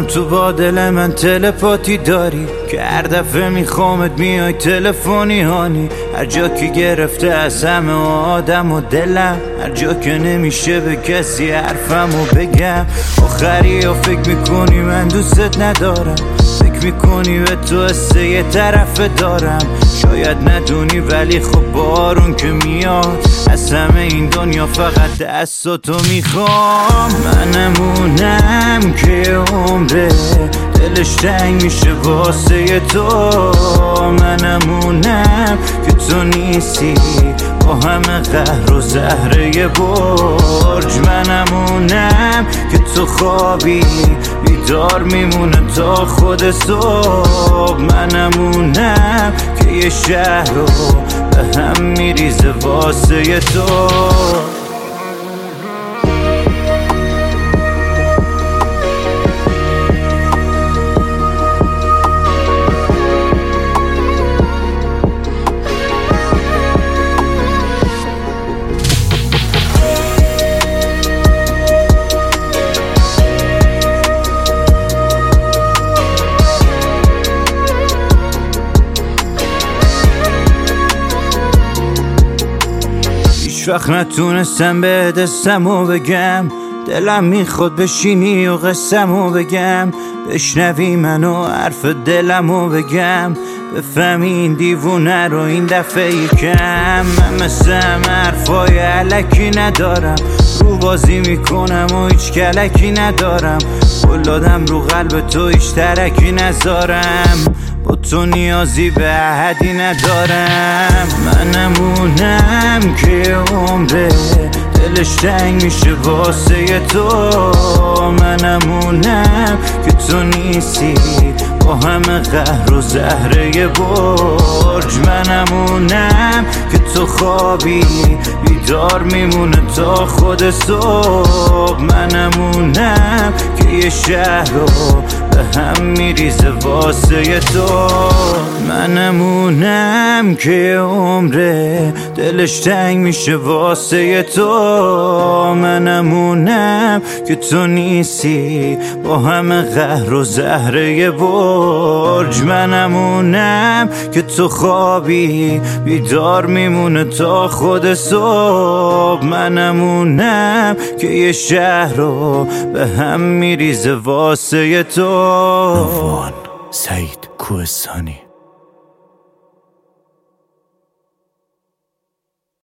میدونم تو با دل من تلپاتی داری که هر دفعه میخوامت میای تلفنی هانی. هر جا که گرفته از همه آدم و دلم، هر جا که نمیشه به کسی حرفمو بگم. آخری ها فکر میکنی من دوستت ندارم، فکر میکنی به تو حسه یه طرف دارم. شاید ندونی ولی خب بارون که میاد از همه این دنیا فقط دستاتو میخوام. منمونم که عمره دلش تنگ میشه واسه تو. منمونم که تو نیستی با همه قهر و زهره برج. منمونم که تو خوابی بیدار میمونه تا خود صبح. منمونم که یه شهر رو به هم میریزه واسه تو. هیچ وقت نتونستم به دستمو بگم، دلم میخواد بشینی و قصه‌مو بگم. بشنوی منو حرف دلمو بگم، بفهمی این دیوونه رو این دفعه یکم. من مثل همه حرفای علکی ندارم، رو بازی میکنم و هیچ کلکی ندارم. قول دادم رو قلب تو هیچ ترکی نذارم، با تو نیازی به احدی ندارم. منمونم که عمره دلش تنگ میشه واسه تو. منمونم که تو نیستی با همه قهر و زهره برج. منمونم که تو خوابی بیدار میمونه تا خود صبح. منمونم که یه شهر رو به هم میریزه واسه تو. منمونم که عمره دلش تنگ میشه واسه تو. منمونم که تو نیستی با همه قهر و زهره برج. منمونم که تو خوابی بیدار میمونه تا خود صبح. منمونم که یه شهر رو به هم میریزه واسه تو. نوان سعید کوهستانی.